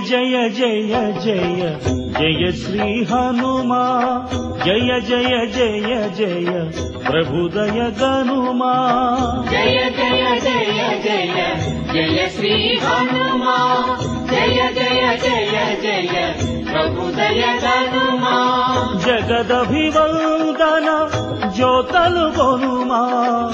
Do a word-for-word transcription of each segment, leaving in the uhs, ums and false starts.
జయ జయ జయ జయ శ్రీ హనుమా జయ జయ జయ జయ ప్రభుదయ గనుమా జయ జయ జయ జయ జయ శ్రీ హనుమా జయ జయ జయ జయ ప్రభుదయ గనుమా జగదభివందన జ్యోతలు గొనుమా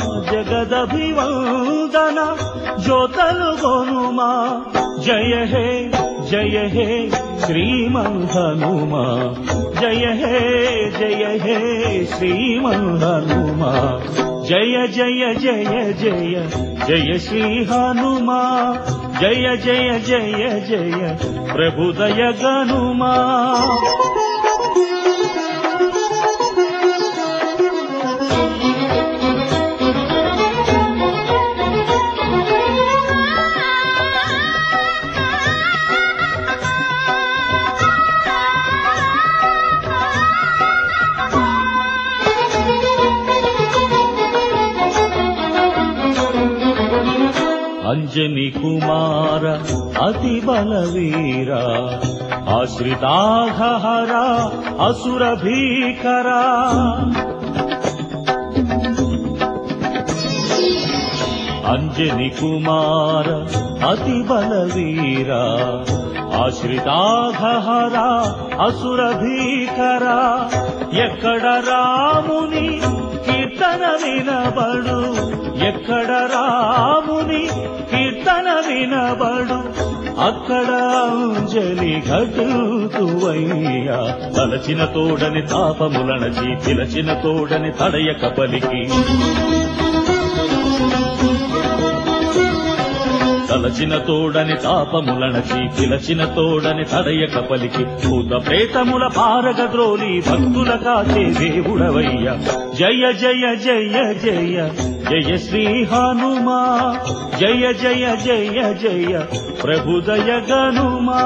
జగదభివందన జ్యోతలు గొనుమా జయ హే జయ హే శ్రీమన్ హనుమా జయ హే జయ హే శ్రీమన్ హనుమా జయ జయ జయ జయ జయ శ్రీ హనుమా జయ జయ జయ జయ ప్రభుదయ గనుమా అంజని కుమార అతి బలవీర ఆశ్రితాఘహర అసుర భీకర అంజని కుమార అతి బలవీర ఆశ్రితాఘహర అసుర భీకర ఎక్కడ రాముని కీర్తన వినబడు ఎక్కడ రాముని కీర్తన వినబడు అక్కడ అంజలి ఘటుతువయ్యా తలచిన తోడని తాపములనచి పిలచిన తోడని తడయక పలికి తలచిన తోడని తాపములనచి పిలచిన తోడని తడయక పలికి భూత ప్రేతముల పారగద్రోలి భక్తుల కాచే దేవుడవయ్య జయ జయ జయ జయ జయ శ్రీ హనుమా జయ జయ జయ జయ ప్రభుదయ గనుమా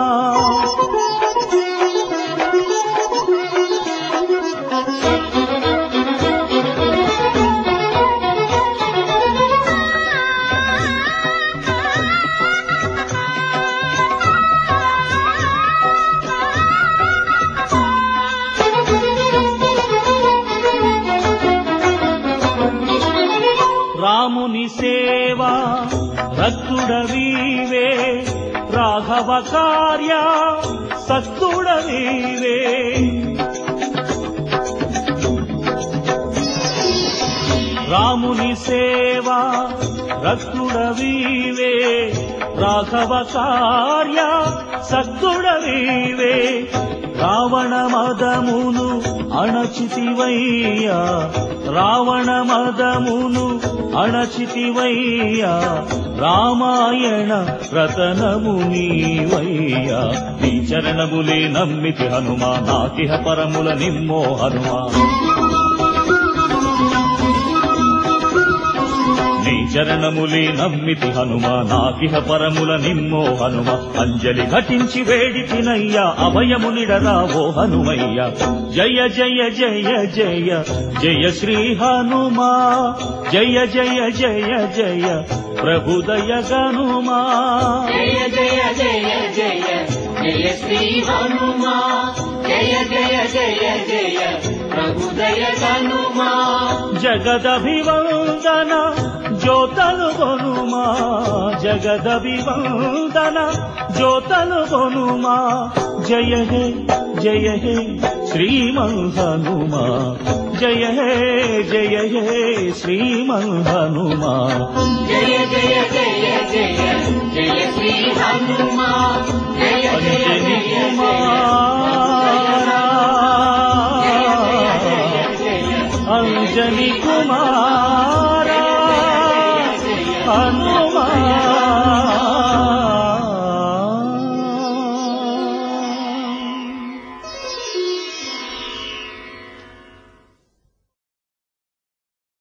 రాముని సేవా రక్తుడవీవే రాఘవ కార్య సత్తుడవీవే రాముని సేవా రక్తుడవీవే రాఘవ కార్య సత్తుడవీవే రావణ మదమును అణచితివయ్యా రావణ మదమును అణచితివయ్యా రామాయణ రతనము నీవయ్యా నీ చరణములే నమ్మితి హనుమా నాకిహ పరముల నిమ్మో హనుమా నీ చరణములే నమ్మితి హనుమా నాకిహ పరముల నిమ్మో హనుమ అంజలి ఘటించి వేడితినయ్యా అభయమునిడరావో హనుమయ్య జయ జయ జయ జయ జయ శ్రీ హనుమా జయ జయ జయ జయ ప్రభుదయ గనుమా జయ జయ జయ జయ జయ శ్రీ హనుమా జయ జయ జయ జయ ప్రభుదయ గనుమా జగదభివందన జ్యోతలు గొనుమా జగదభివందన జ్యోతలు గొనుమా జయ హే జయ హే శ్రీమన్ హనుమా జయ హే జయ హే శ్రీమన్ హనుమా జయ జయ జయ జయ జయ శ్రీ హనుమా జయ జయ అంజని జయ కుమారా అంజని కుమారా హనుమా